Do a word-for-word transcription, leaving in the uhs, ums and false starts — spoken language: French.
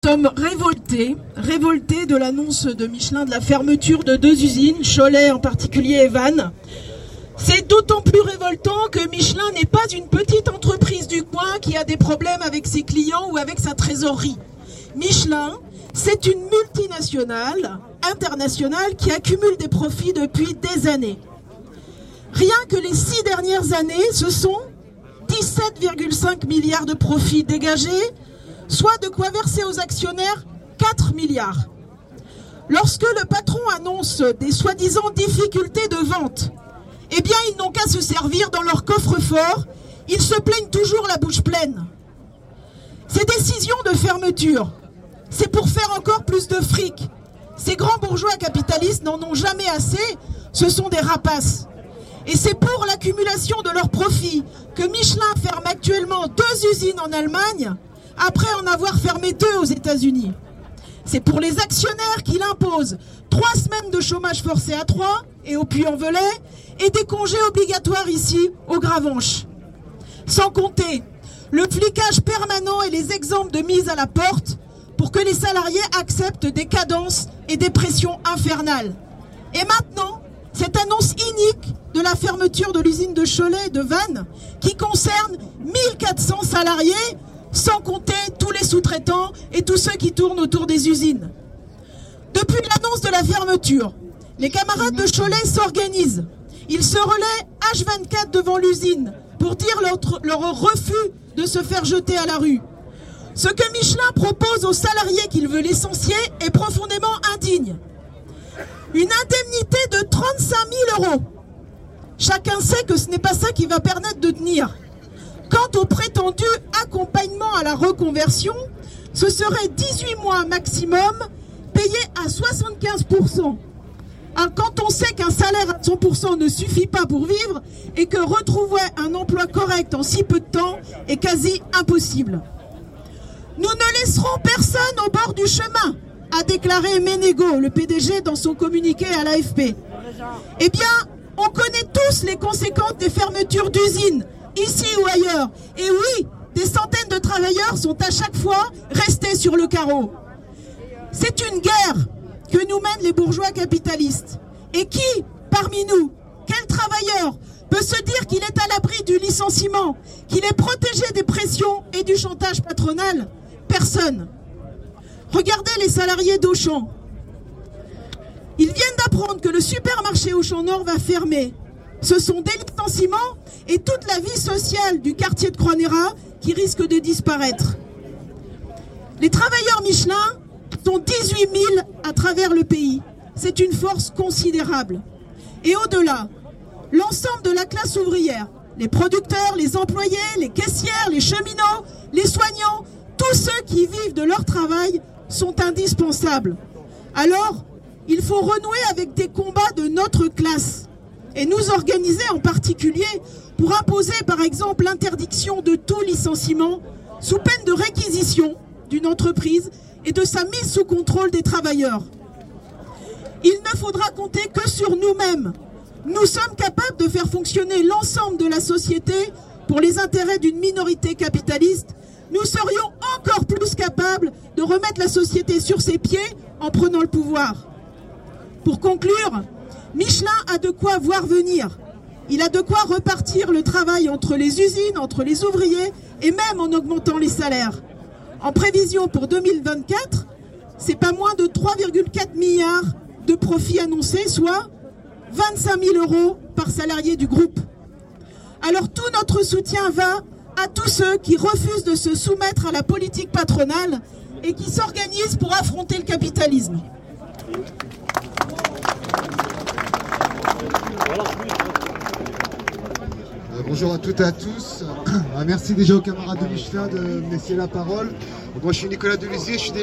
Nous sommes révoltés, révoltés de l'annonce de Michelin de la fermeture de deux usines, Cholet en particulier et Vannes. C'est d'autant plus révoltant que Michelin n'est pas une petite entreprise du coin qui a des problèmes avec ses clients ou avec sa trésorerie. Michelin, c'est une multinationale internationale qui accumule des profits depuis des années. Rien que les six dernières années, ce sont dix-sept virgule cinq milliards de profits dégagés, soit de quoi verser aux actionnaires quatre milliards. Lorsque le patron annonce des soi-disant difficultés de vente, eh bien ils n'ont qu'à se servir dans leur coffre-fort, ils se plaignent toujours la bouche pleine. Ces décisions de fermeture, c'est pour faire encore plus de fric. Ces grands bourgeois capitalistes n'en ont jamais assez, ce sont des rapaces. Et c'est pour l'accumulation de leurs profits que Michelin ferme actuellement deux usines en Allemagne, après en avoir fermé deux aux États-Unis. C'est pour les actionnaires qu'il impose trois semaines de chômage forcé à Troyes et au Puy-en-Velay et des congés obligatoires ici au Gravenches. Sans compter le flicage permanent et les exemples de mise à la porte pour que les salariés acceptent des cadences et des pressions infernales. Et maintenant, cette annonce inique de la fermeture de l'usine de Cholet et de Vannes qui concerne mille quatre cents salariés, sans compter tous les sous-traitants et tous ceux qui tournent autour des usines. Depuis l'annonce de la fermeture, les camarades de Cholet s'organisent. Ils se relaient H vingt-quatre devant l'usine pour dire leur, leur refus de se faire jeter à la rue. Ce que Michelin propose aux salariés qu'il veut licencier est profondément indigne. Une indemnité de trente-cinq mille euros. Chacun sait que ce n'est pas ça qui va permettre de tenir. Quant au prétendu accompagnement à la reconversion, ce serait dix-huit mois maximum, payé à soixante-quinze pour cent. Alors, quand on sait qu'un salaire à cent pour cent ne suffit pas pour vivre et que retrouver un emploi correct en si peu de temps est quasi impossible. Nous ne laisserons personne au bord du chemin, a déclaré Ménégo, le P D G, dans son communiqué à l'A F P. Eh bien, on connaît tous les conséquences des fermetures d'usines, ici ou ailleurs. Et oui, des centaines de travailleurs sont à chaque fois restés sur le carreau. C'est une guerre que nous mènent les bourgeois capitalistes. Et qui, parmi nous, quel travailleur peut se dire qu'il est à l'abri du licenciement, qu'il est protégé des pressions et du chantage patronal? Personne. Regardez les salariés d'Auchan. Ils viennent d'apprendre que le supermarché Auchan Nord va fermer. Ce sont des licenciements et toute la vie sociale du quartier de Croix-Néra qui risque de disparaître. Les travailleurs Michelin sont dix-huit mille à travers le pays. C'est une force considérable. Et au-delà, l'ensemble de la classe ouvrière, les producteurs, les employés, les caissières, les cheminots, les soignants, tous ceux qui vivent de leur travail sont indispensables. Alors, il faut renouer avec des combats de notre classe et nous organiser en particulier pour imposer par exemple l'interdiction de tout licenciement sous peine de réquisition d'une entreprise et de sa mise sous contrôle des travailleurs. Il ne faudra compter que sur nous-mêmes. Nous sommes capables de faire fonctionner l'ensemble de la société pour les intérêts d'une minorité capitaliste. Nous serions encore plus capables de remettre la société sur ses pieds en prenant le pouvoir. Pour conclure, Michelin a de quoi voir venir. Il a de quoi repartir le travail entre les usines, entre les ouvriers et même en augmentant les salaires. En prévision pour deux mille vingt-quatre, c'est pas moins de trois virgule quatre milliards de profits annoncés, soit vingt-cinq mille euros par salarié du groupe. Alors tout notre soutien va à tous ceux qui refusent de se soumettre à la politique patronale et qui s'organisent pour affronter le capitalisme. Euh, bonjour à toutes et à tous. Merci déjà aux camarades de Michelin de me laisser la parole. Moi je suis Nicolas Delusier, je suis